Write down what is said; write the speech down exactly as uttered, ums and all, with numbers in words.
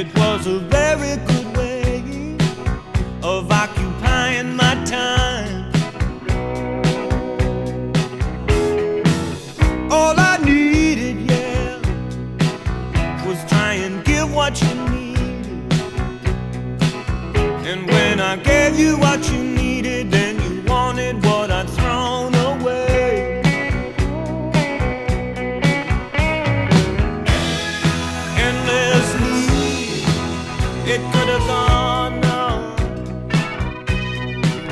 It was a very good way of occupying my time. All I needed, yeah, was try and give what you needed. And when I gave you what you